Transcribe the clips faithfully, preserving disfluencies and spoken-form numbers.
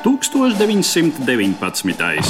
tūkstoš deviņsimt deviņpadsmitais.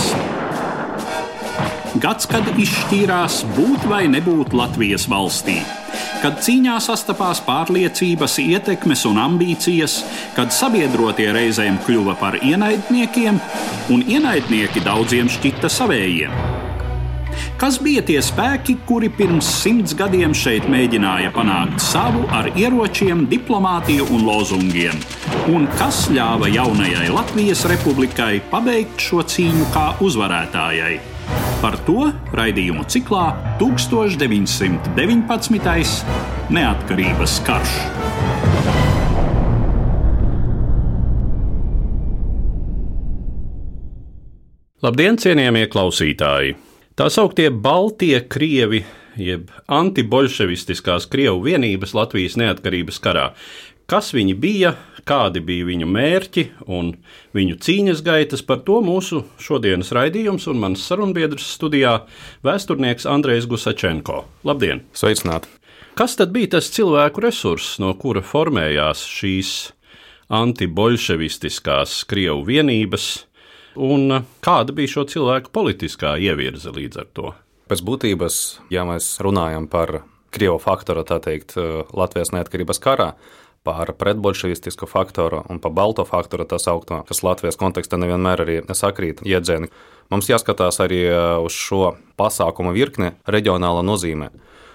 Gads, kad izšķīrās būt vai nebūt Latvijas valstī. Kad cīņā sastapās pārliecības, ietekmes un ambīcijas, kad sabiedrotie reizēm kļuva par ienaidniekiem, un ienaidnieki daudziem šķita savējiem. Kas bija tie spēki, kuri pirms simts gadiem šeit mēģināja panākt savu ar ieročiem, diplomātiju un lozungiem? Un kas ļāva jaunajai Latvijas republikai pabeigt šo cīņu kā uzvarētājai? Par to raidījumu ciklā tūkstoš deviņsimt deviņpadsmitais. Neatkarības karš. Labdien, cienījamie klausītāji! Tā sauktie Baltie krievi, jeb antiboļševistiskās Krievu vienības Latvijas neatkarības karā. Kas viņi bija, kādi bija viņu mērķi un viņu cīņas gaitas, par to mūsu šodienas raidījums un mans sarunbiedrs studijā vēsturnieks Andrejs Gusačenko. Labdien! Sveicināti! Kas tad bija tas cilvēku resurss, no kura formējās šīs antiboļševistiskās Krievu vienības? Un kāda bija šo cilvēku politiskā ievirze līdz ar to? Pēc būtības, ja mēs runājam par Krievu faktoru, tā teikt, Latvijas neatkarības karā, par pretboļševistisku faktoru un par balto faktoru, tā saukto, kas Latvijas kontekstā nevienmēr arī sakrīt iedzieni, mums jāskatās arī uz šo pasākumu virkni reģionāla nozīmē.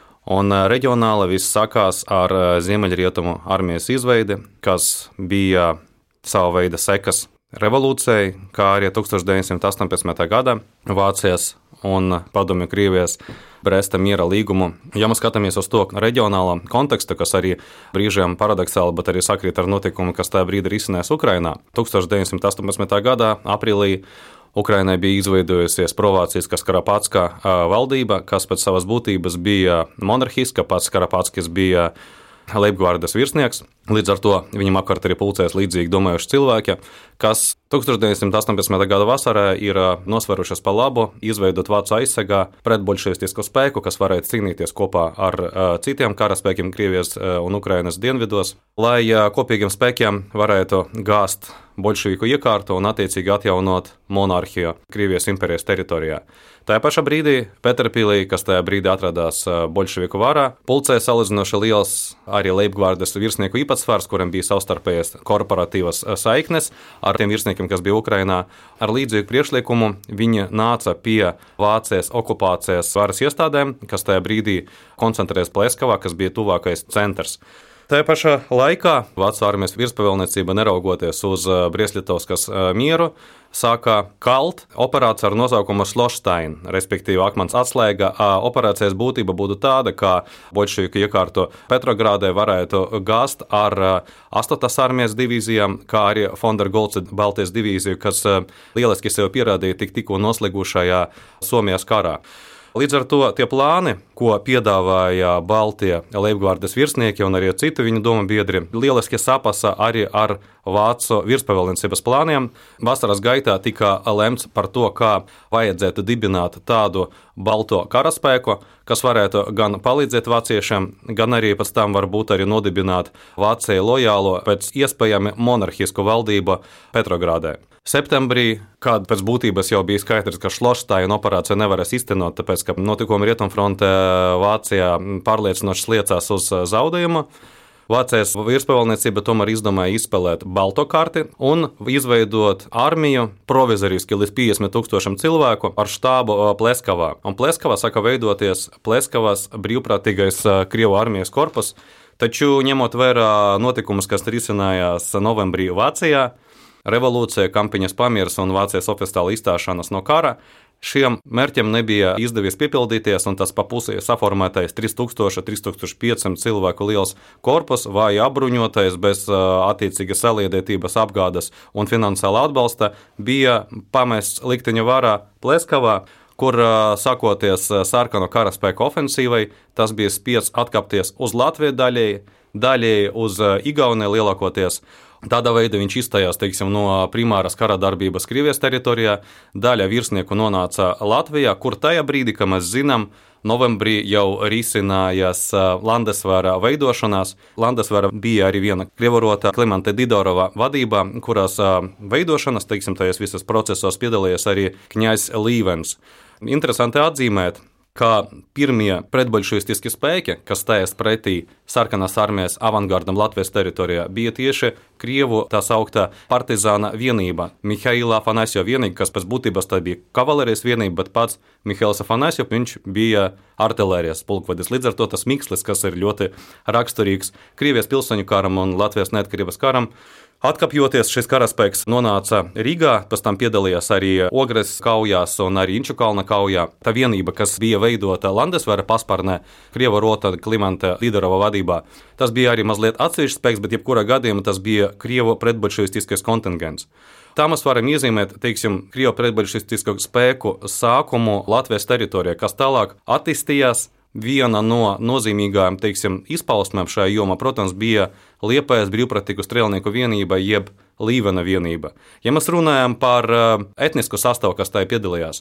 Un reģionāla viss sākās ar Ziemeļrietumu armijas izveidi, kas bija sava veida sekas revolūcijai, kā arī tūkstoš deviņsimt astoņpadsmitajā gadā Vācijas un Padomju Krievijas Bresta miera līgumu. Ja mēs skatāmies uz to reģionālā kontekstu, kas arī brīžiem paradoksāli, bet arī sakrīt ar notikumu, kas tajā brīdī risinājās Ukrainā, tūkstoš deviņsimt astoņpadsmitajā gadā aprīlī Ukrainai bija izveidojusies provācijas Karapatska valdība, kas pēc savas būtības bija monarhiska, pats Karapatskis bija Leibgvardes virsnieks, līdz ar to viņam apkārt arī pulcēs līdzīgi domājuši cilvēki, kas tūkstoš deviņsimt astoņpadsmitajā gada vasarā ir nosverušies pa labu izveidot vācu aizsegā pretboļševistisku spēku, kas varētu cīnīties kopā ar citiem karaspēkiem Krievijas un Ukrainas dienvidos, lai kopīgiem spēkiem varētu gāzt boļševiku iekārtu un attiecīgi atjaunot monarhiju Krievijas impērijas teritorijā. Tajā pašā brīdī Peterpilī, kas tajā brīdī atradās boļševiku varā, pulcēja salīdzinoši liels arī Leibgvardes virsnieku īpatsvars, kuriem bija savstarpējas korporatīvas saiknes ar tiem virsniekiem, kas bija Ukrainā. Ar līdzīgu priekšlikumu viņi nāca pie Vācijas okupācijas varas iestādēm, kas tajā brīdī koncentrējas Pleskavā, kas bija tuvākais centrs. Tajā pašā laikā Vācu armijas virspavēlniecība, neraugoties uz Briest-Litovskas mieru, sāka kalt operāciju ar nosaukumu Šlošstein, respektīvi akmens atslēga. Operācijas būtība būtu tāda, ka boļševiku iekārtu Petrogrādē varētu gāzt ar astotās armijas divīzijām, kā arī von der Goltze Baltijas divīziju, kas lieliski sev pierādīja tik tikko noslēgušajā Somijas karā. Līdz ar to tie plāni, ko piedāvāja Baltie Leibgvardes virsnieki un arī citu viņu domu biedri, lieliski sapasa arī ar Vācu virspavēlniecības plāniem. Vasaras gaitā tika lemts par to, kā vajadzētu dibināt tādu balto karaspēku, kas varētu gan palīdzēt vāciešiem, gan arī pēc tam varbūt arī nodibināt Vācijai lojālo pēc iespējami monarhisku valdību Petrogrādē. Septembrī, kad pēc būtības jau bija skaidrs, ka Šlošsteina operācija nevarēs iztenot, tāpēc, ka notikumi Rietumfrontē Vācijā pārliecinoši sliecās uz zaudējumu, Vācijas virspavēlniecība tomēr izdomāja izspēlēt balto karti un izveidot armiju provizoriski līdz piecdesmit tūkstošiem cilvēku ar štābu Pleskavā. Un Pleskavā sāka veidoties Pleskavas brīvprātīgais Krievu armijas korpus, taču ņemot vērā notikumus, kas risinājās novembrī Vācijā, revolūcija, kampaņas pamieris un Vācijas oficiāla izstāšanās no kara, šiem mērķiem nebija izdevies piepildīties, un tas pa pusi saformētais trīs tūkstoši līdz trīs tūkstoši piecsimt cilvēku liels korpus vai apbruņotais bez attiecīgas saliedētības, apgādes un finansiāla atbalsta bija pamests likteņa varā Pleskavā, kur sakoties sarkano karaspēku ofensīvai, tas bija spiests atkāpties uz Latviju daļēji, daļēji uz Igauniju lielākoties. Tādā veidā viņš izstājās, teiksim, no primāras kara darbības Krievijas teritorijā. Daļa virsnieku nonāca Latvijā, kur tajā brīdī, kā mēs zinām, Novembrī jau risinājās Landesvēra veidošanās. Landesvēra bija arī viena krievorota Klimanta Didorova vadībā, kurās veidošanas, teiksim, tajos visos procesos piedalījās arī kņazs Līvens. Interesanti atzīmēt, ka pirmie pretboļševistiskie spēki, kas stājās pretī sarkanās armijas avangardam Latvijas teritorijā, bija tieši Krievu tā sauktā partizāna vienība, Mihaila Afanasjeva vienība, kas pēc būtības tā bija kavalerijas vienība, bet pats Mihails Afanasjevs, viņš bija artilērijas pulkvedis. Līdz ar to tas mikslis, kas ir ļoti raksturīgs Krievijas pilsoņu karam un Latvijas neatkarības karam. Atkapjoties, šis karaspēks nonāca Rīgā, pēc tam piedalījās arī Ogres kaujās un arī Inčukalna kaujā. Tā vienība, kas bija veidota Landesvēra paspārnē, Krieva rota Klimanta Didorova vadībā, tas bija arī mazliet atsevišķs spēks, bet jebkurā gadījumā tas bija Krievu pretboļševistiskais kontingents. Tā mēs varam iezīmēt, teiksim, Krievu pretboļševistisko spēku sākumu Latvijas teritorijā, kas tālāk attīstījās. Viena no nozīmīgām, teiksim, izpausmēm šajā jomā, protams, bija Liepājas brīvprātīgu strēlnieku vienība, jeb Līvena vienība. Ja mēs runājam par etnisku sastāvu, kas tajā piedalījās,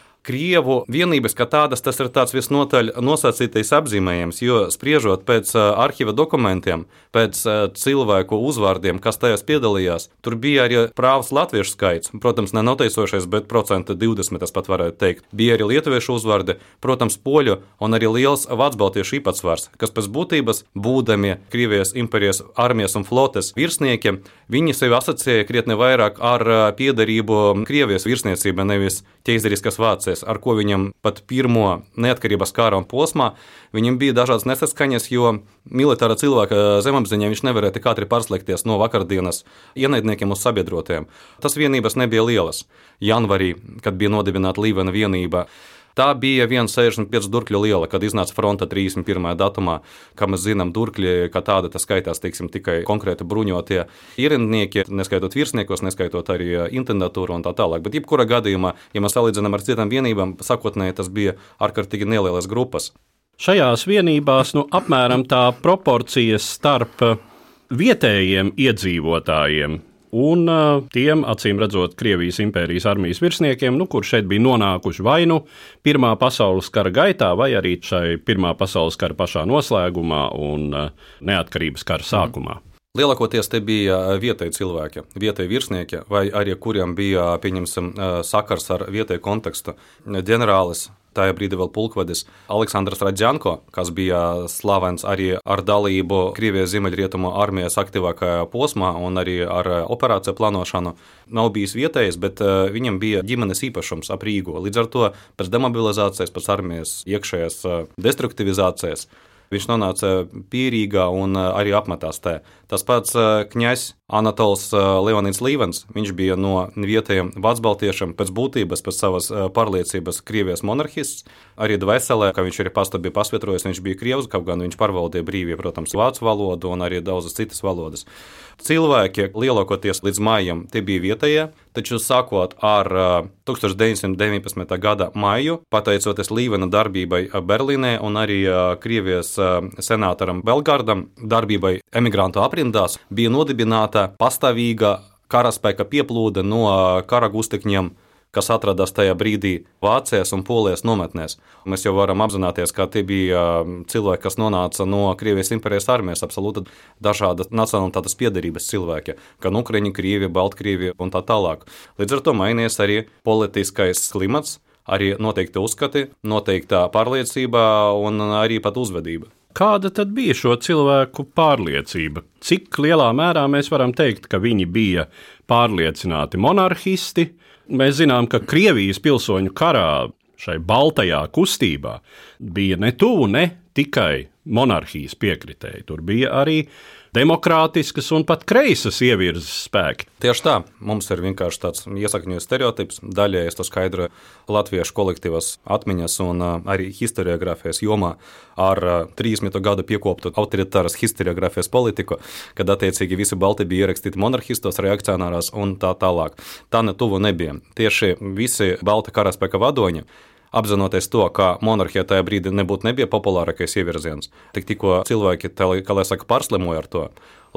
Krievu vienības kā tādas, tas ir tāds visnotaļ nosacītais apzīmējums, jo spriežot pēc arhīva dokumentiem, pēc cilvēku uzvārdiem, kas tajās piedalījās, tur bija arī prāvs latviešu skaits, protams, ne noteicošais, bet procenti divdesmit, tas pat varētu teikt. Bija arī lietuviešu uzvārdi, protams, poļu un arī liels vācbaltiešu īpatsvars, kas pēc būtības, būdami Krievijas impērijas armijas un flotes virsnieki, viņi sevi asociēja krietni vairāk ar piederību Krievijas virsniecībai, nevis ķeizariskas Vācijas, ar ko viņam pat pirmo neatkarības kara posmā, viņam bija dažādas nesaskaņas, jo militāra cilvēka zemapziņā viņš nevarēja tik ātri pārslēgties no vakardienas ienaidniekiem uz sabiedrotiem. Tas vienības nebija lielas. Janvarī, kad bija nodibināta Līvena vienība, tā bija viens sešdesmit pieci durkļu liela, kad iznāca fronta trīsdesmit pirmajā datumā. Kā mēs zinām, durkļi, kā tāda, tas skaitās, teiksim, tikai konkrēti bruņotie ierindnieki, neskaitot virsniekos, neskaitot arī intendatūru un tā tālāk. Bet jebkurā gadījumā, ja mēs salīdzinām ar citām vienībām, sakotnēji tas bija ārkārtīgi nelielas grupas. Šajās vienībās, nu, apmēram tā proporcijas starp vietējiem iedzīvotājiem un uh, tiem, acīm redzot, Krievijas impērijas armijas virsniekiem, nu, kur šeit bija nonākuši vai nu Pirmā pasaules kara gaitā, vai arī šai Pirmā pasaules kara pašā noslēgumā un uh, neatkarības kara sākumā. Lielākoties te bija vietēji cilvēki, vietēji virsnieki, vai arī kuriem bija, pieņemsim, sakars ar vietēju kontekstu. Ģenerālis, tajā brīdī vēl pulkvedis Aleksandrs Radžanko, kas bija slavens arī ar dalību Krievijas ziemeļrietumu armijas aktīvākajā posmā un arī ar operāciju plānošanu, nav bijis vietējs, bet viņam bija ģimenes īpašums ap Rīgu. Līdz ar to pēc demobilizācijas, pēc armijas iekšējās destruktivizācijas, viņš nonāca Pierīgā un arī apmetās te. Tas pats kņazs Anatols Leonīds Līvens, viņš bija no vietējiem vācbaltiešiem pēc būtības, pēc savas pārliecības Krievijas monarhists. Arī dvēselē, kā viņš arī pasta bija pasvietrojis, viņš bija krievs, kaut gan viņš pārvaldīja brīvie, protams, vācu valodu un arī daudzas citas valodas. Cilvēki lielākoties līdz maijam te bija vietējie, taču sākot ar tūkstoš deviņsimt deviņpadsmitā gada maiju, pateicoties Līvena darbībai Berlīnē un arī Krievijas senātoram Belgardam darbībai emigrantu aprindās, bija nodibināta pastāvīga karaspēka pieplūde no kara gustekņiem, kas atradās tajā brīdī Vācijas un Polijas nometnēs. Mēs jau varam apzināties, ka tie bija cilvēki, kas nonāca no Krievijas impērijas armijas, absolūti dažādas nacionalitātes piederības cilvēki, gan Ukraiņi, Krievi, Baltkrievi un tā tālāk. Līdz ar to mainījies arī politiskais klimats, arī noteikti uzskati, noteikta pārliecība un arī pat uzvedība. Kāda tad bija šo cilvēku pārliecība? Cik lielā mērā mēs varam teikt, ka viņi bija pārliecināti monarhisti? Mēs zinām, ka Krievijas pilsoņu karā šai baltajā kustībā bija ne tuvu, ne tikai monarhijas piekritēji. Tur bija arī demokrātiskas un pat kreisas ievirzes spēki. Tieši tā, mums ir vienkārši tāds iesakņots stereotips, daļēji to skaidro latviešu kolektīvas atmiņas un arī historiografijas jomā ar trīsdesmit gadu piekoptu autoritāras historiografijas politiku, kad attiecīgi visi balti bija ierakstīti monarhistos, reakcionārās un tā tālāk. Tā ne tuvu nebija. Tieši visi balta karaspēka vadoņi, apzinoties to, ka monarhija tajā brīdī nebūtu nebija populārākais ievirziens, tik tikko cilvēki, tā, kā lai saka, pārslimoja ar to.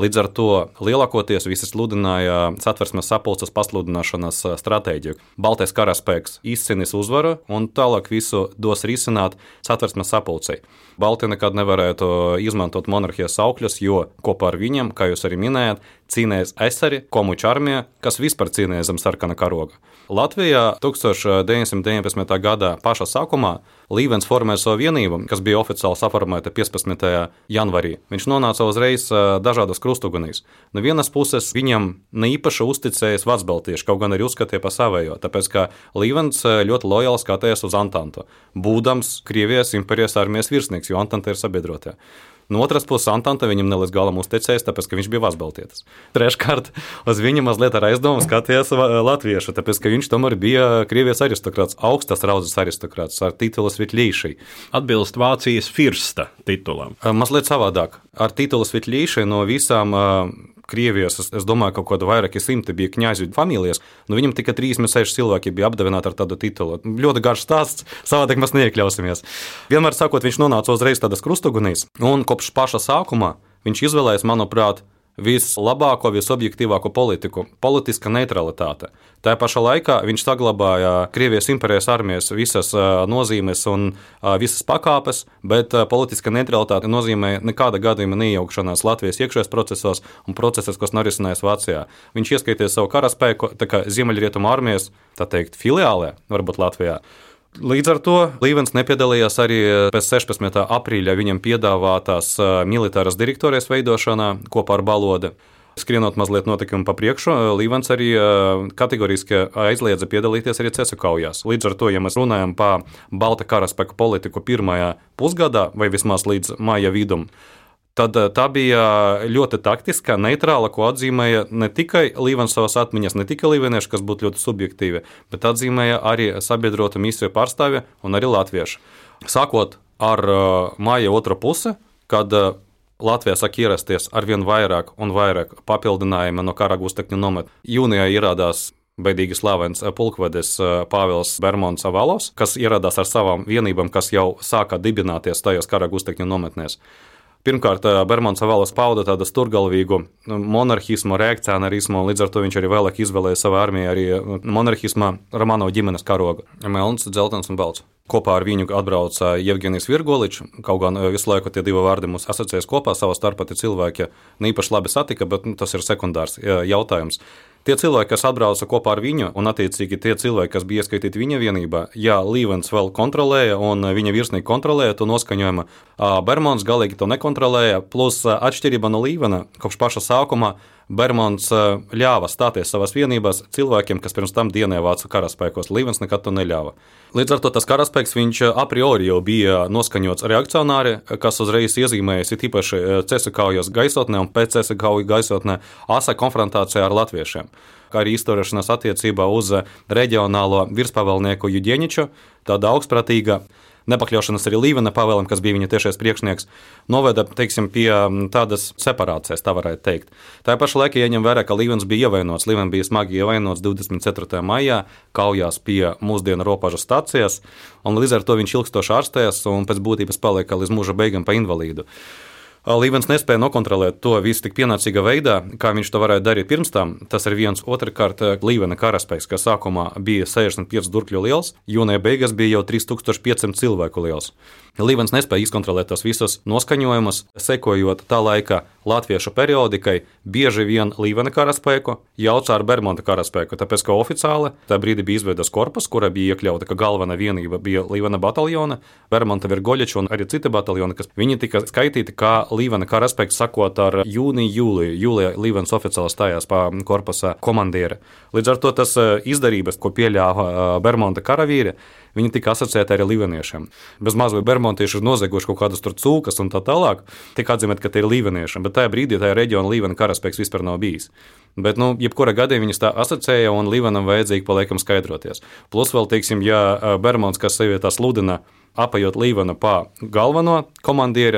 Līdz ar to lielākoties visi sludināja Satversmes sapulces pasludināšanas stratēģiju. Baltais karaspēks izcīnīs uzvaru un tālāk visu dos risināt Satversmes sapulcei. Balti nekad nevarētu izmantot monarhijas saukļus, jo kopā ar viņiem, kā jūs arī minējāt, cīnējas eseri, komuču armija, kas vispār cīnēja zem sarkana karoga. Latvijā tūkstoš deviņsimt deviņpadsmitā gadā pašā sākumā Līvens formēja savu vienību, kas bija oficiāli saformēta piecpadsmitajā janvarī. Viņš nonāca uzreiz dažādas krustugunīs. No vienas puses viņam neīpaši uzticējas vecbaltieši, kaut gan arī uzskatīja pa savējo, tāpēc ka Līvens ļoti lojāli skatījās uz Antantu, būdams Krievijas impērijas armijas virsnieks, jo Antanta ir sabiedrotie. No otras puses, Antanta viņam ne līdz galam uzticējās, tāpēc, ka viņš bija vecbaltietis. Treškārt, uz viņu mazliet ar aizdomu skatījās latvieši, tāpēc, ka viņš tomēr bija Krievijas aristokrāts, augstas raudzes aristokrāts ar titulu Svetļīšai. Atbilst Vācijas firsta titulam. Mazliet savādāk. Ar titulu Svetļīšai no visām Krievijas, es, es domāju, ka kaut kāda vairāki simti bija kņazu familijas, nu viņam tikai trīsdesmit seši cilvēki bija apdevināti ar tādu titulu. Ļoti garš stāsts, savādāk mēs neiekļausimies. Vienmēr sakot, viņš nonāca uzreiz tādas krustugunīs, un kopš paša sākuma viņš izvēlējās, manuprāt, vislabāko, visobjektīvāko politiku – politiska neutralitāte. Tā pašā laikā viņš saglabāja Krievijas impērijas armijas visas nozīmes un visas pakāpes, bet politiska neutralitāte nozīmē nekāda gadījuma neiejaukšanās Latvijas iekšējos procesos un procesos, kas norisinājās Vācijā. Viņš ieskaitīja savu karaspēku, tā kā Ziemeļrietumu armijas, tā teikt, filiālē, varbūt Latvijā. Līdz ar to Līvens nepiedalījās arī pēc sešpadsmitā aprīļa viņam piedāvātās militāras direktorijas veidošanā kopā ar Balodi. Skrienot mazliet notikumu pa priekšu, Līvens arī kategoriski aizliedza piedalīties arī cesu kaujās. Līdz ar to, ja mēs runājam pa balta karaspēku politiku pirmajā pusgadā vai vismaz līdz maija vidum, tad tā bija ļoti taktiska, neitrāla, ko atzīmēja ne tikai Līvens savas atmiņas, ne tikai līvenieši, kas būtu ļoti subjektīvi, bet atzīmēja arī sabiedrotu misiju pārstāvji un arī latvieši. Sākot ar māja otru pusi, kad Latvijā sāk ierasties arvien vairāk un vairāk papildinājumi no kara gūstekņu nometnes, jūnijā ierādās beidīgi slavens pulkvedis Pāvils Bermons Avalos, kas ierādās ar savām vienībām, kas jau sāka dibināties tajos kara gūstekņu nometnēs. Pirmkārt, Bermons Avalos pauda tādu sturgalvīgu monarhismu, reakcionarismu, līdz ar to viņš arī vēlāk izvēlēja savā armijā arī monarhismā Romanovu ģimenes karogu. Melns, dzeltens un balts. Kopā ar viņu atbrauca Jevgenijs Virgoličs, kaut gan visu laiku tie divi vārdi mums asociējas kopā, savā starpā tie cilvēki neīpaši labi satika, bet nu, tas ir sekundārs jautājums. Tie cilvēki, kas atbrauca kopā ar viņu, un attiecīgi tie cilvēki, kas bija ieskaitīti viņa vienībā, ja Līvens vēl kontrolēja un viņa virsnieki kontrolēja to noskaņojumu, Bermons galīgi to nekontrolēja, plus atšķirība no Līvena, kopš paša sākuma Bermons ļāva stāties savās vienībās cilvēkiem, kas pirms tam dienēja vācu karaspēkos. Līvens nekad to neļāva. Līdz ar to tas karaspēks viņš a priori jau bija noskaņots reakcionāri, kas uzreiz iezīmējas ir īpaši cesu kaujas gaisotnē un pēc cesu kauju gaisotnē asa konfrontācijā ar latviešiem, kā arī izturēšanās attiecībā uz reģionālo virspavēlnieku Juģeņiču, tāda augstprātīga nepakļaušanas arī Līvena pavēlam, kas bija viņa tiešais priekšnieks, noveda, teiksim, pie tādas separācijas, tā varētu teikt. Tā paša laikā ieņem vērā, ka Līvens bija ievainots. Līvens bija smagi ievainots divdesmit ceturtajā maijā, kaujās pie mūsdienu robežu stācijas, un līdz ar to viņš ilgstoši ārstējās un pēc būtības palika līdz mūža beigām pa invalīdu. Līvens nespēja nokontrolēt to visu tik pienācīgā veidā, kā viņš to varētu darīt pirms tam. Tas ir viens. Otrkārt, Līvena karaspēks, kas sākumā bija sešdesmit pieci durkļu liels, jūnija beigas bija jau trīs tūkstoši piecsimt cilvēku liels. Līvens nespēja izkontrolēt tos visus noskaņojumus, sekojot tā laika latviešu periodikai, bieži vien Līvena karaspēku jauca ar Bermonta karaspēku, tāpēc, ka oficiāli tā brīdi bija izveidots korpus, kura bija iekļauta, ka galvenā vienība bija Līvena bataljona, Bermonta Virgoliča un arī citi bataljoni, kas viņi tika skaitīti kā Līvena karaspēks, sakot ar jūniju, jūliju. Jūlijā Līvens oficiāli stājās pa korpusa komandieri. Līdz ar to tas izdarības, ko pieļāva Bermonta karavīri, viņi tika asociēti arī līveniešiem. Bez maz vai bermontieši ir nozieguši kaut kādus tur cūkas un tā tālāk, tika atzīmēt, ka tie ir līvenieši, bet tajā brīdī tajā reģiona Līvena karaspēks vispār nav bijis. Bet, nu, jebkura gadījumā viņas tā asociēja un Līvenam vajadzīgi paliekam skaidroties. Plus vēl, teiksim, ja Bermons, kas sevi tā sludina, apējot Līvenu pa galveno komandieri,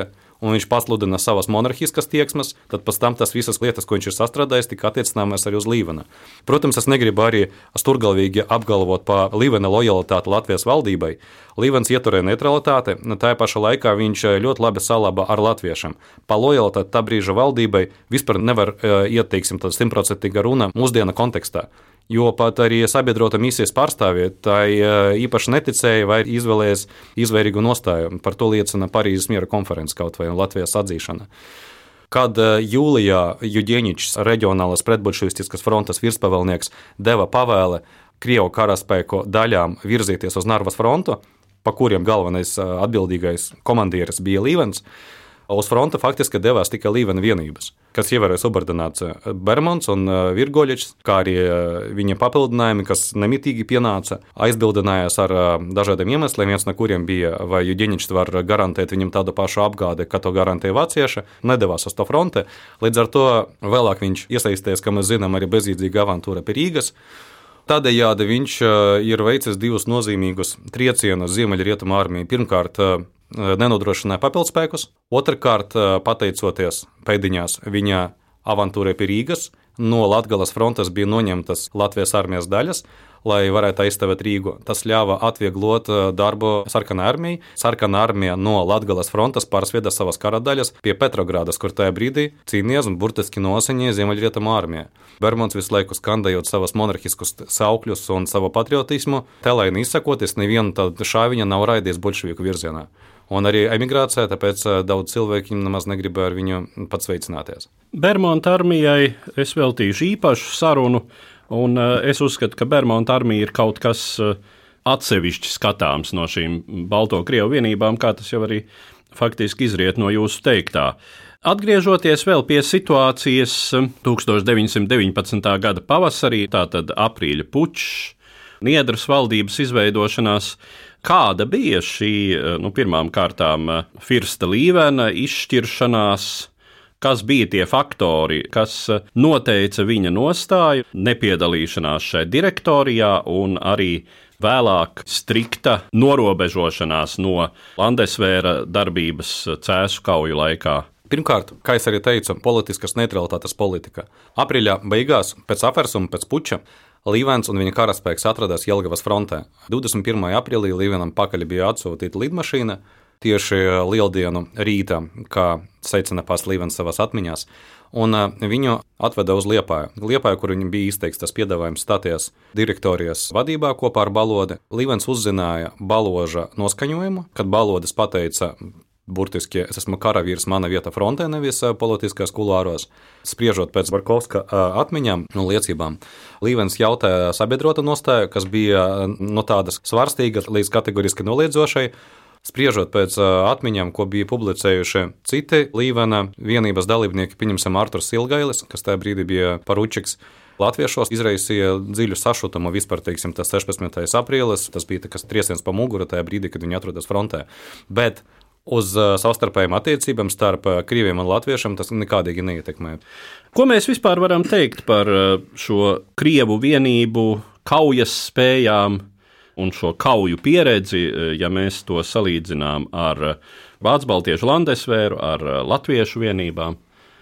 un viņš pasludina savas monarhiskas tieksmes, tad pēc tam tas visas lietas, ko viņš ir sastrādājis, tika attiecināmas arī uz Līvena. Protams, es negribu arī sturgalvīgi apgalvot par Līvena lojalitāti Latvijas valdībai. Līvens ieturēja neutralitāti, tā pašā laikā viņš ļoti labi salaba ar latviešiem. Pa lojalitāti tā brīža valdībai vispār nevar iet, teiksim, tāda simtprocentīga runa mūsdiena kontekstā. Jo pat arī sabiedrota misijas pārstāvji tai īpaši neticēja vai izvēlējās izvairīgu nostāju. Par to liecina Parīzes miera konferences kaut vai un Latvijas atzīšana. Kad jūlijā Juģeņičs, reģionālās pretbolševistiskas frontes virspavēlnieks, deva pavēle Krievu karaspēku daļām virzīties uz Narvas frontu, pa kuriem galvenais atbildīgais komandieris bija Līvens, uz fronta faktiski devās tikai Līvena vienības, kas ievēroja subordināciju Bermons un Virgoļičs, kā arī viņa papildinājumi, kas nemitīgi pienāca, aizbildinājās ar dažādiem iemesliem, viens no kuriem bija, vai Juģeņičs var garantēt viņam tādu pašu apgādi, ka to garantēja vācieši, nedevās uz to fronte. Līdz ar to vēlāk viņš iesaisties, kā mēs zinām, arī bezīdzīga avantūra pie Rīgas. Tādējādi viņš ir veicis divus nozīmīgus triecienus Ziemeļrietumu armiju. Pirmkārt, nenodrošināja papildspēkus, otrkārt, pateicoties pēdiņās viņa avantūrai pie Rīgas, no Latgales frontes bija noņemtas Latvijas armijas daļas, lai varētu aizstāvēt Rīgu. Tas ļāva atvieglot darbu Sarkanai armijai. Sarkana armija no Latgales frontes pārsvieda savas kara daļas pie Petrogrādas, kur tajā brīdī cīnījās un burtiski nosaņīja Ziemeļrietumu armija. Bermons visu laiku skandējot savas monarhiskus saukļus un savu patriotismu, telaini izsakoties, nevienu tādu šāviņa nav raidījis bolševiku virzienā. Un arī emigrācijā, tāpēc daudz cilvēki nemaz negribēja ar viņu pat sveicināties. Bermonta armijai es veltīšu īpašu sarunu, un es uzskatu, ka Bermonta armija ir kaut kas atsevišķi skatāms no šīm Balto Krievu vienībām, kā tas jau arī faktiski izriet no jūsu teiktā. Atgriežoties vēl pie situācijas tūkstoš deviņsimt deviņpadsmitā gada pavasarī, tātad aprīļa pučs, Niedras valdības izveidošanās, kāda bija šī, nu, pirmām kārtām Firsta Līvena izšķiršanās, kas bija tie faktori, kas noteica viņa nostāju, nepiedalīšanās šai direktorijā un arī vēlāk strikta norobežošanās no Landesvēra darbības Cēsu kauju laikā? Pirmkārt, kā es arī teicu, politiskas neutralitātes politika. Aprīļa beigās, pēc apvērsuma, pēc puča, Līvens un viņa karaspēks atradās Jelgavas frontē. divdesmit pirmā aprīlī Līvenam pakaļ bija atsūtīta lidmašīna tieši lieldienu rītā, kā secina pats Līvens savās atmiņās, un viņu atveda uz Liepāju. Liepāju, kur viņam bija izteikts tas piedāvājums stāties direktorijas vadībā kopā ar Balodi. Līvens uzzināja Baloža noskaņojumu, kad Balodis pateica, burtiski, es esmu karavīrs, mana vieta frontē, nevis politiskās kuluāros. Spriežot pēc Barkovska atmiņām un liecībām, Līvens jautāja sabiedrota nostāju, kas bija no tādas svarstīgas līdz kategoriski noliedzošai. Spriežot pēc atmiņām, ko bija publicējuši citi Līvena vienības dalībnieki, pieņemsim Arturs Silgailis, kas tajā brīdī bija paručiks, latviešos izraisīja dziļu sašutumu vispār, teiksim, tas sešpadsmitais aprīlis, tas bija tas trieciens pa muguru tajā brīdī, kad viņi atrodas frontē. Bet uz savstarpējām attiecībām starp krieviem un latviešiem tas nekādīgi neietekmē. Ko mēs vispār varam teikt par šo Krievu vienību kaujas spējām un šo kauju pieredzi, ja mēs to salīdzinām ar Vācu-Baltiešu Landesvēru, ar latviešu vienībām?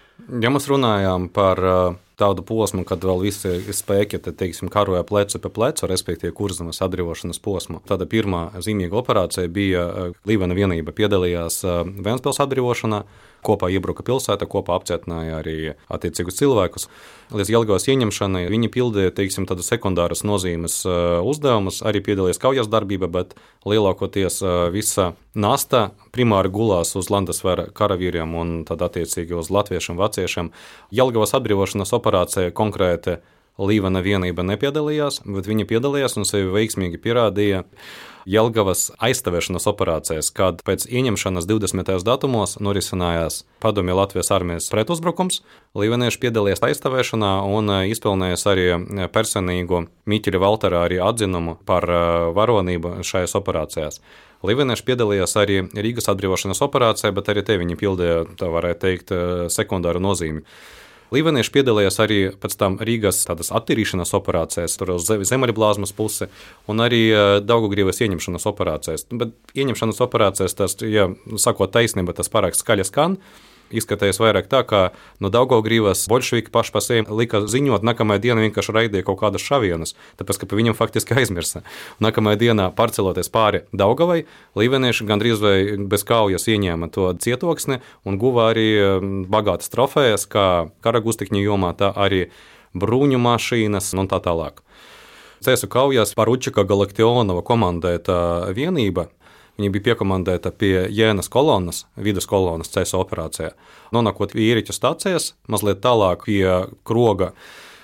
Ja mēs runājām par tādu posmu, kad vēl visi spēki, tad, teiksim, karoja plecu pie plecu, respektīvi Kurzemes atbrīvošanas posmu. Tāda pirmā zīmīga operācija bija Līvena vienība piedalījās Ventspils atbrīvošanā, kopā iebruka pilsēta, kopā apcietināja arī attiecīgus cilvēkus. Līdz Jelgavas ieņemšanai viņi pildīja, teiksim, tādu sekundāras nozīmes uzdevumus, arī piedalījās kaujas darbība, bet lielākoties visa nasta primāri gulās uz Landesvēra karavīriem un tad attiecīgi uz latviešiem, vaciešiem. Jelgavas atbrīvošanas operācija konkrēti Līvena vienība nepiedalījās, bet viņi piedalījās un sevi veiksmīgi pierādīja Jelgavas aizstāvēšanas operācijas, kad pēc ieņemšanas divdesmitajos datumos norisinājās padomju Latvijas armijas pretuzbrukums. Līvenieši piedalījās aizstāvēšanā un izpelnījās arī personīgu Miķeļa Valtera arī atzinumu par varonību šajās operācijās. Līvenieši piedalījās arī Rīgas atbrīvošanas operācijā, bet arī te viņi pildīja, tā varētu teikt, sekundāru nozīmi. Līvenieši piedalījās arī pēc tam Rīgas tādas attīrīšanas operācijās, tur uz Ziemeļblāzmas pusi, un arī Daugavgrīvas ieņemšanas operācijās. Bet ieņemšanas operācijās, tas, ja sakot taisnība, tas pārāk skaļi skan. Izskatījās vairāk tā, ka no Daugavgrīvas boļševiki paši pa sevi lika ziņot, nākamajā dienā vienkārši raidīja kaut kādas šavienas, tāpēc, ka pa viņam faktiski aizmirsa. Nākamajā dienā pārceloties pāri Daugavai, līvenieši gandrīz vai bez kaujas ieņēma to cietoksni un guva arī bagātas trofējas, kā karagustikņu jomā, tā arī bruņu mašīnas un tā tālāk. Cēsu kaujās Paručika Galaktionova komandēta vienība. Viņa bija piekomandēta pie Jēnas kolonas, vidus kolonas cēsu operācijā. Nonākot Īriķu stācijas, mazliet tālāk pie Kroga,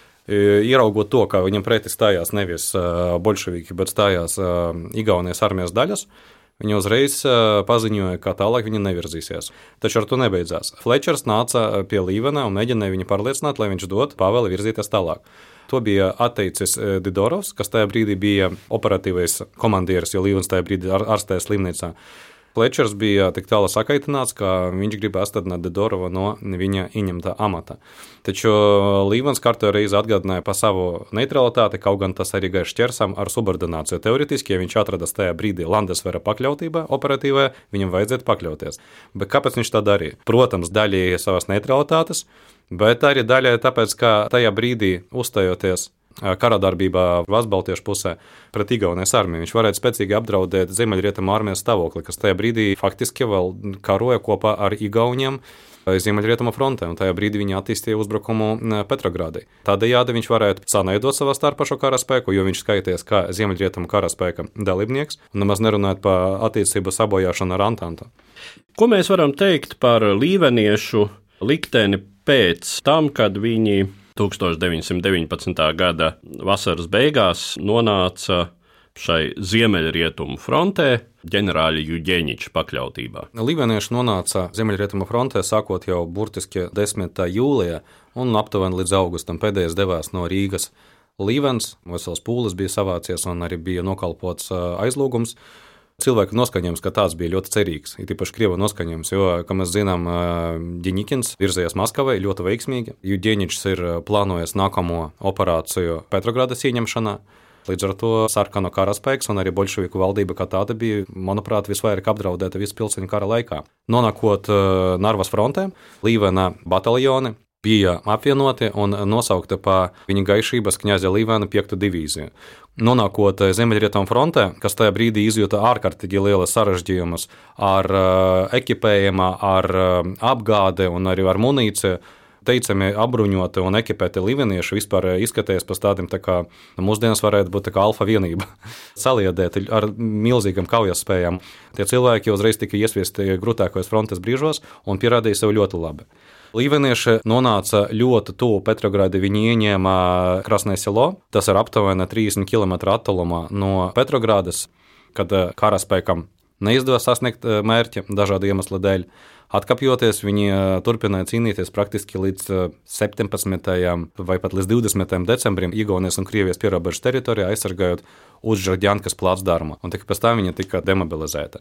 ieraugot to, ka viņam pretī stājās nevis boļševiki, bet stājās Igaunijas armijas daļas, viņa uzreiz paziņoja, ka tālāk viņa nevirzīsies. Taču ar to nebeidzās. Flečers nāca pie Līvena un mēģināja viņu pārliecināt, lai viņš dod pavēli virzīties tālāk. To bija atteicis Didorovs, kas tajā brīdī bija operatīvais komandieris, jo Līvens tajā brīdī ārstēja slimnīcā. Flečers bija tik tālu sakaitināts, ka viņš grib atstādināt Didorovu no viņa ieņemtā amata. Taču Līvens kārtējo reizi atgādināja par savu neutralitāti, kaut gan tas arī gāja šķersam ar subordināciju. Teoretiski, ja viņš atradas tajā brīdī Landesvera pakļautībā operatīvajā, viņam vajadzētu pakļauties. Bet kāpēc viņš tā darīja? Protams, daļēji savas neutralitātes, bet arī daļai tāpēc, ka tajā brīdī uzstājoties karadarbībā Vācu-Baltiešu pusē pret Igaunijas armiju, viņš varētu spēcīgi apdraudēt Ziemeļrietumu armijas stāvokli, kas tajā brīdī faktiski vēl karoja kopā ar Igauniem Ziemeļrietumu frontē, un tajā brīdī viņi attīstīja uzbrukumu Petrogrādai. Tādējādi viņš varētu sanaidot savā starpā šo karaspēku, jo viņš skaities kā Ziemeļrietumu karaspēka dalībnieks, un nemaz nerunājot par attiecību sabojāšanu ar Antantu. Ko mēs varam teikt par līveniešu likteni pēc tam, kad viņi tūkstoš deviņsimt deviņpadsmitā gada vasaras beigās nonāca šai Ziemeļrietumu frontē ģenerāļa Juģeņiča pakļautībā? Līvenieši nonāca Ziemeļrietumu frontē sākot jau burtiski desmitā jūlijā un aptuveni līdz augustam. Pēdējais devās no Rīgas Līvens, vesels pūlis bija savācies un arī bija nokalpots aizlūgums. Cilvēku noskaņojums, ka tāds bija ļoti cerīgs, ir īpaši Krievu noskaņojums, jo, kā mēs zinām, Deņikins virzījās Maskavai ļoti veiksmīgi. Juģeņičs ir plānojis nākamo operāciju Petrogrādas ieņemšanā. Līdz ar to sarkano karaspēks un arī boļševiku valdība kā tāda bija, manuprāt, visvairāk apdraudēta visu pilsēņu kara laikā. Nonākot Narvas frontē, Līvena bataljoni bija apvienoti un nosaukti pa viņa gaišības kņaza Līvena piekto divīziju. Nonākot Ziemeļrietumu frontē, kas tajā brīdī izjūta ārkārtīgi lielas sarežģījumus ar ekipējumu, ar apgādi un arī ar munīciju, teicami apbruņoti un ekipēti līvenieši vispār izskatījās pēc tādiem, tā kā mūsdienas varētu būt tā kā alfa vienība, saliedēti ar milzīgam kaujas spējām. Tie cilvēki uzreiz tika iesviesti grūtākajos frontes brīžos un pierādīja sev ļoti labi. Līvenieši nonāca ļoti tuvu Petrogrādai, viņi ieņēma Krasnē Selo, tas ir aptuveni trīsdesmit kilometru attālumā no Petrogrādas, kad karaspēkam neizdevās sasniegt mērķi dažādu iemeslu dēļ. Atkapjoties, viņi turpināja cīnīties praktiski līdz septiņpadsmitajam vai pat līdz divdesmitajam decembrim Igaunijas un Krievijas pierobežas teritorijā, aizsargājot Uzžarģjankas placdarmu, un tikai pēc tam viņa tika demobilizēta.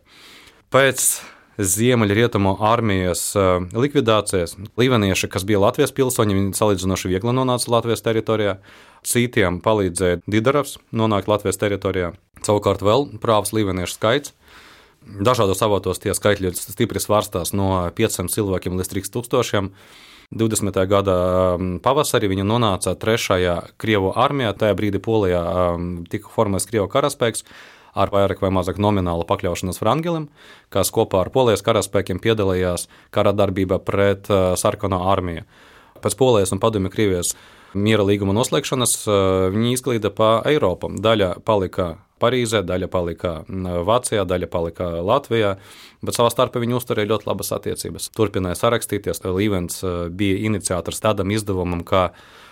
Pēc Ziemeļrietumu armijas likvidācijas līvenieši, kas bija Latvijas pilsoņi, viņi salīdzinoši viegli nonāca Latvijas teritorijā. Citiem palīdzēja Didorovs nonākt Latvijas teritorijā. Savukārt vēl prāvs līveniešu skaits. Dažādos avotos tie skaitļi stipri svārstās no pieciem cilvēkiem līdz trīs tūkstošiem. divdesmitā gada pavasarī viņa nonāca trešajā Krievu armijā, tajā brīdī Polijā tika formēts Krievu karaspēks ar vairāk vai mazāk nominālu pakļaušanos Frangelim, kas kopā ar Polijas karaspēkiem piedalījās kara darbībā pret sarkano armiju. Pēc Polijas un Padomju Krievijas miera līguma noslēgšanas viņi izklīda pa Eiropu. Daļa palika Parīzē, daļa palika Vācijā, daļa palika Latvijā, bet savā starpā viņi uzturēja ļoti labas attiecības. Turpināja sarakstīties. Līvens bija iniciators tādam izdevumam, kā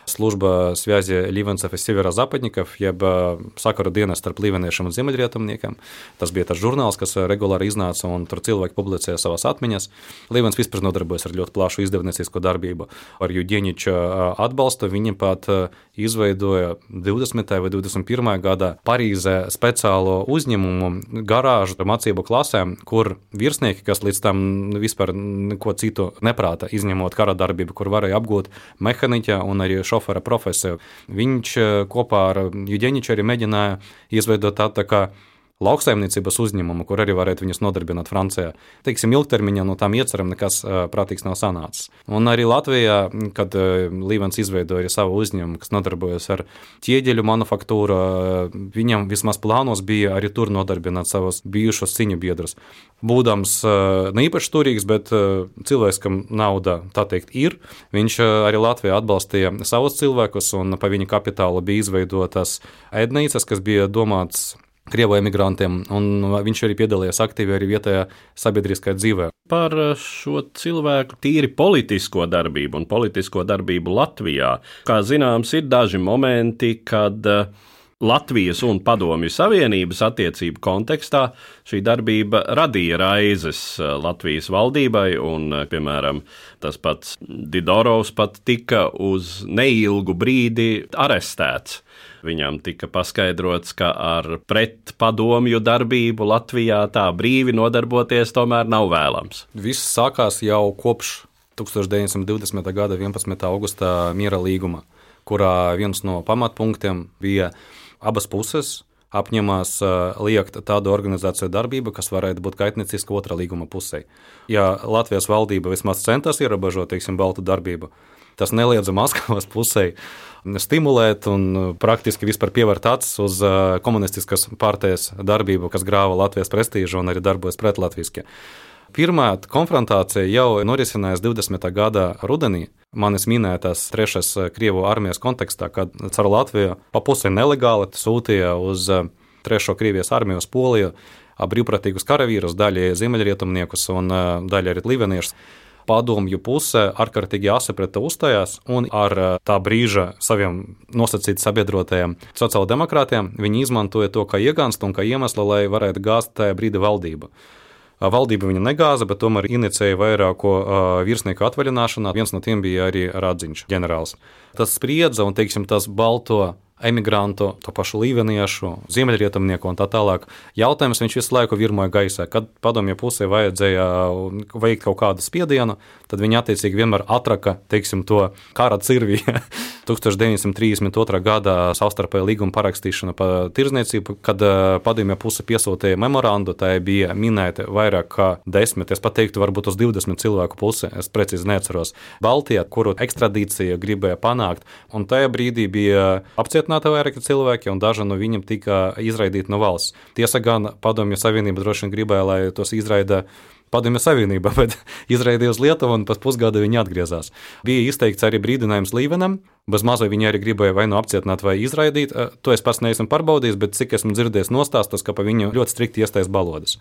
Служба связи ливенцев и северо-западников, jeb sakaru dienas starp līveniešiem un ziemeļrietumniekiem. Tas bija tas žurnāls, kas regulāri iznāca, un tur cilvēki publicēja savas atmiņas. Līvens vispār nodarbojas ar ļoti plašu izdevniecisko darbību. Ar Juģeņiča atbalstu viņi pat izveidoja divdesmitajā vai divdesmit pirmajā gadā Parīzē speciālo uzņēmumu garāžu ar mācību klasēm, kur virsnieki, kas līdz tam vispār neko citu neprāta, izņemot kara darbību, kur varēja apgūt mehaniķa un arī šofera profesiju. Viņš kopā ar Juģeņiču arī mēģināja izveidot tādu tā kā lauksaimniecības uzņēmumu, kur arī varētu viņus nodarbināt Francijā. Teiksim, ilgtermiņā no tām iecerām nekas prātīgs nav sanācis. Un arī Latvijā, kad Līvens izveidoja arī savu uzņēmumu, kas nodarbojas ar ķieģeļu manufaktūru, viņam vismaz plānos bija arī tur nodarbināt savus bijušos ciņu biedrus. Būdams ne īpaši turīgs, bet cilvēks, kam nauda, tā teikt, ir, viņš arī Latvijā atbalstīja savus cilvēkus, un pa viņa kapitālu bija izveidotas ēdnīcas, kas bija domāts Krievu emigrantiem, un viņš arī piedalījās aktīvi arī vietējā sabiedriskajā dzīvē. Par šo cilvēku tīri politisko darbību un politisko darbību Latvijā. Kā zināms, ir daži momenti, kad Latvijas un Padomju Savienības attiecību kontekstā šī darbība radīja raizes Latvijas valdībai, un, piemēram, tas pats Didorovs pat tika uz neilgu brīdi arestēts. Viņam tika paskaidrots, ka ar pretpadomju darbību Latvijā tā brīvi nodarboties tomēr nav vēlams. Viss sākās jau kopš tūkstoš deviņsimt divdesmitā gada vienpadsmitā augustā miera līguma, kurā viens no pamatpunktiem bija abas puses apņemās liekt tādu organizāciju darbību, kas varētu būt kaitnieciska otrā līguma pusē. Ja Latvijas valdība vismaz centās ierobežot, teiksim, baltu darbību, tas neliedza Maskavas pusē stimulēt un praktiski vispār pievērt acis uz komunistiskas partijas darbību, kas grāva Latvijas prestīžu un arī darbojas pretlatviski. Pirmā konfrontācija jau norisinājās divdesmitā gada rudenī, manis minētās trešās Krievu armijas kontekstā, kad caur Latviju pa pusē nelegāli sūtīja uz trešo Krievijas armiju uz Poliju brīvprātīgus karavīrus, daļai ziemeļrietumniekus un daļai arī līveniešus. Padomju puse ārkārtīgi asi pret to uzstājās, un ar tā brīža saviem nosacīt sabiedrotajiem sociāldemokrātiem viņi izmantoja to kā iegānstu un kā iemeslu, lai varētu gāzt tajā brīdi valdību. Valdība viņa negāza, bet tomēr inicēja vairāko virsnieku atvaļināšanā. Viens no tiem bija arī Radziņš, ģenerālis. Tas spriedza un, teiksim, tas balto emigrantu, to pašu līveniešu, ziemeļrietumnieku un tā tālāk. Jautājums viņš visu laiku virmoja gaisā. Kad padomju pusē vajadzēja veikt kaut kādu spiedienu, tad viņi attiecīgi vienmēr atraka, teiksim, to kara cirvi. tūkstoš deviņsimt trīsdesmit otrā gadā savstarpēja līguma parakstīšana par tirdzniecību, kad padomju puse piesūtīja memorandu, tā bija minēta vairāk kā desmit, es pat teiktu, varbūt uz divdesmit cilvēku pusi, es precīzi neatceros, Baltijā, kuru ekstradīciju gribēja panākt, un tajā brīdī bija apcietināti vairāki cilvēki, un daži no viņiem tika izraidīti no valsts. Tiesa gan Padomju Savienība droši vien gribēja, lai tos izraida Padomju Savienība, bet izraidīja uz Lietuvu, un pēc pusgada viņi atgriezās. Bija izteikts arī brīdinājums Līvenam, bez mazai viņi arī gribēja vai nu apcietināt vai izraidīt. To es pats neesmu pārbaudījis, bet cik esmu dzirdējis nostāstus, ka pa viņu ļoti strikti iestājas balodas.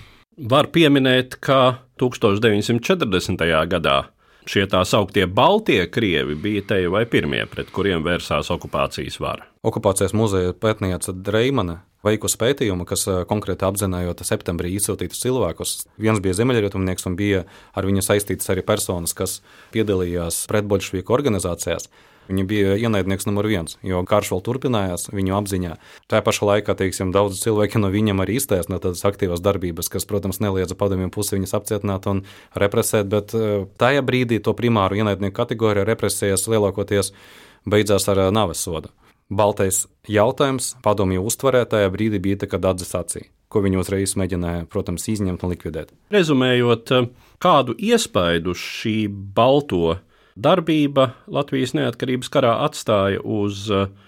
Var pieminēt, ka tūkstoš deviņsimt četrdesmitajā gadā šie tā sauktie Baltie krievi bija te vai pirmie, pret kuriem vērsās okupācijas vara. Okupācijas muzeja pētniece Dreimane veikusi pētījumu, kas konkrēti apzinājot septembrī izsūtītus cilvēkus. Viens bija ziemeļrietumnieks un bija ar viņu saistītas arī personas, kas piedalījās pretboļševīku organizācijās. Viņi bija ienaidnieks numur viens, jo karš vēl turpinājās viņu apziņā. Tā pašā laikā, teiksim, daudz cilvēki no viņiem arī izstājās no tādas aktīvas darbības, kas, protams, neliedza padomju pusi viņus apcietināt un represēt, bet tajā brīdī to primāru ienaidnieku kategoriju represijas lielākoties beidzās ar nāves sodu. Baltais jautājums padomju uztvarē tajā brīdī bija tā kā dadzes acī, ko viņi uzreiz mēģināja, protams, izņemt un likvidēt. Rezumējot, kādu iespaidu šī balto darbība Latvijas neatkarības karā atstāja uz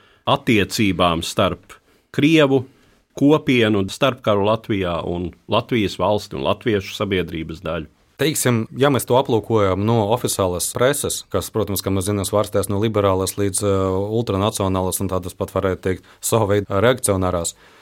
attiecībām starp Krievu kopienu, starpkaru Latvijā un Latvijas valsti un latviešu sabiedrības daļu? Teiksim, ja mēs to aplūkojam no oficiālas preses, kas, protams, kā mēs zinām, svārstās no liberālas līdz ultranacionālas un tādas pat varētu teikt savu veidu reakcionārās,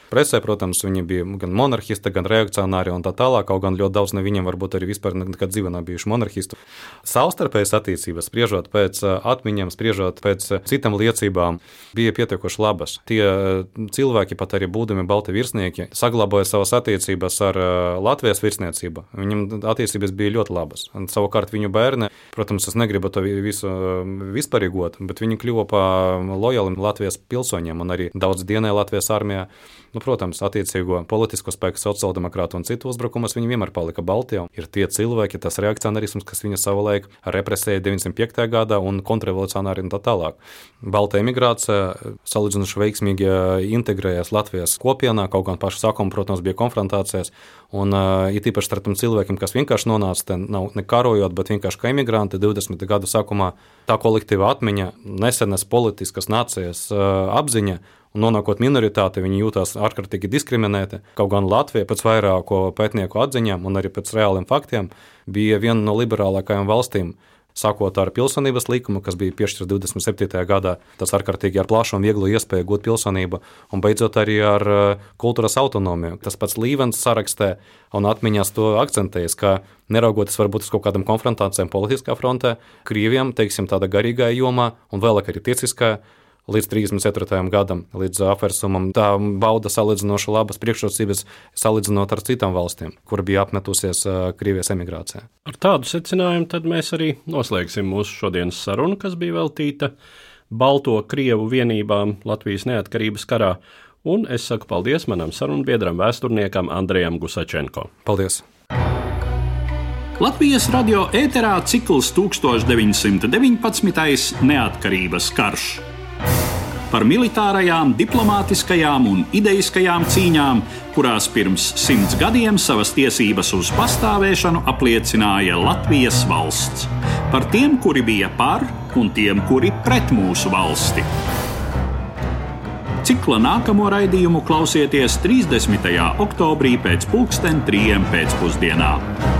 presē, protams, viņi bija gan monarhisti, gan reakcionāri un tā tālāk, kaut gan ļoti daudz no viņiem varbūt arī vispār nekad dzīvē nav bijuši monarhisti. Savstarpējas attiecības, spriežot pēc atmiņām, spriežot pēc citām liecībām, bija pietiekoši labas. Tie cilvēki, pat arī būdami balti virsnieki, saglabāja savas attiecības ar Latvijas virsniecību. Viņam attiecības bija ļoti labas. Un, savukārt viņu bērni, protams, es negribu to visu vispārīgot, bet viņi kļuva pa lojāliem Latvijas pilsoņiem un arī daudz dienēja Latvijas armijā. Nu, protams, attiecīgo politisko spēku, sociāldemokrātu un citu uzbrukumus viņi vienmēr palika Baltijā. Ir tie cilvēki, tas reakcionārisms, kas viņu savulaik represēja deviņdesmit piektajā gadā un kontrrevolucionāri un tā tālāk. Balta emigrācija salīdzinoši veiksmīgi integrējās Latvijas kopienā, kaut gan pašu sākumu, protams, bija konfrontācijas. Un it īpaši starp tiem cilvēkiem, kas vienkārši nonāca, te nav ne karojot, bet vienkārši kā emigranti divdesmitajā gadu sākumā, tā kolektīva atmiņa, nesenas politiskas nācijas apziņa, un nonākot minoritāti, viņi jūtās ārkārtīgi diskriminēti. Kaut gan Latvija pēc vairāko pētnieku atziņām un arī pēc reāliem faktiem bija viena no liberālākajām valstīm, sākot ar pilsonības likumu, kas bija piešķirts divdesmit septītajā gadā, tas ārkārtīgi ar plašu un vieglu iespēju gūt pilsonību, un beidzot arī ar kultūras autonomiju. Tas pats Līvens sarakstē un atmiņās to akcentējas, ka neraugoties varbūt uz kaut kādām konfrontācijām politiskā frontē, Krieviem, teiksim, tāda garīgā jomā un vēlāk arī tiesiskā, līdz trīsdesmit ceturtajam gadam, līdz apvērsumam, tā bauda salīdzinoši labas priekšrocības salīdzinot ar citām valstīm, kur bija apmetusies Krievijas emigrācijā. Ar tādu secinājumu tad mēs arī noslēgsim mūsu šodienas sarunu, kas bija veltīta Balto Krievu vienībām Latvijas neatkarības karā, un es saku paldies manam sarunbiedram vēsturniekam Andrejam Gusačenko. Paldies! Latvijas radio ēterā cikls tukstovs deviņsimt deviņpadsmitais neatkarības karš. Par militārajām, diplomātiskajām un ideiskajām cīņām, kurās pirms simts gadiem savas tiesības uz pastāvēšanu apliecināja Latvijas valsts. Par tiem, kuri bija par un tiem, kuri pret mūsu valsti. Cikla nākamo raidījumu klausieties trīsdesmitajā oktobrī pēc pulksten trījiem pēcpusdienā.